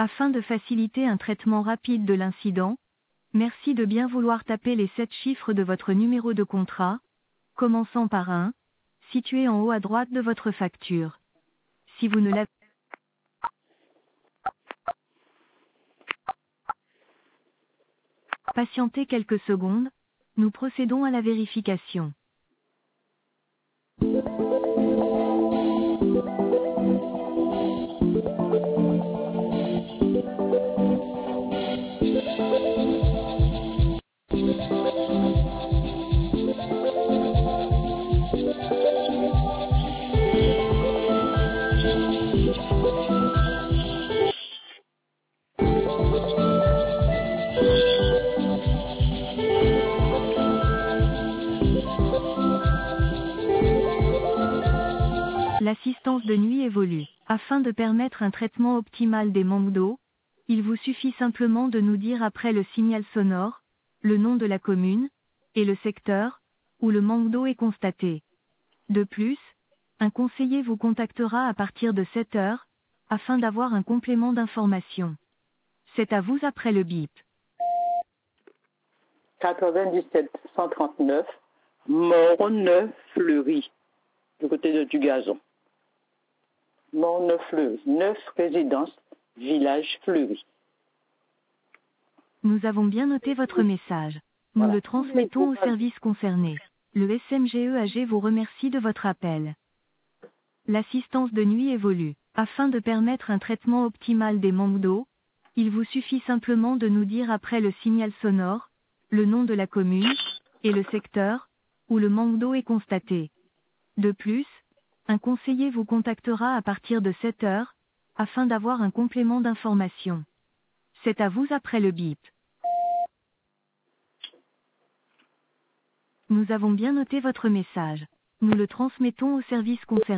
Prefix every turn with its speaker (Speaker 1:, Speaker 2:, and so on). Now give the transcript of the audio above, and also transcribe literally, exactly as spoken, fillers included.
Speaker 1: Afin de faciliter un traitement rapide de l'incident, merci de bien vouloir taper les sept chiffres de votre numéro de contrat, commençant par un, situé en haut à droite de votre facture. Si vous ne l'avez pas, patientez quelques secondes, nous procédons à la vérification. L'assistance de nuit évolue. Afin de permettre un traitement optimal des manques d'eau, il vous suffit simplement de nous dire après le signal sonore, le nom de la commune, et le secteur, où le manque d'eau est constaté. De plus, un conseiller vous contactera à partir de sept heures, afin d'avoir un complément d'information. C'est à vous après le bip.
Speaker 2: quatre-vingt-dix-sept cent trente-neuf, Morneuf-Fleury, du côté de Dugazon. Morneuf-Fleury, neuf résidences, village Fleury.
Speaker 1: Nous avons bien noté votre message. Nous
Speaker 2: Voilà.
Speaker 1: le transmettons au service concerné. Le S M G E A G vous remercie de votre appel. L'assistance de nuit évolue. Afin de permettre un traitement optimal des manques d'eau, il vous suffit simplement de nous dire après le signal sonore, le nom de la commune, et le secteur, où le manque d'eau est constaté. De plus, un conseiller vous contactera à partir de sept heures, afin d'avoir un complément d'information. C'est à vous après le bip. Nous avons bien noté votre message. Nous le transmettons au service concerné.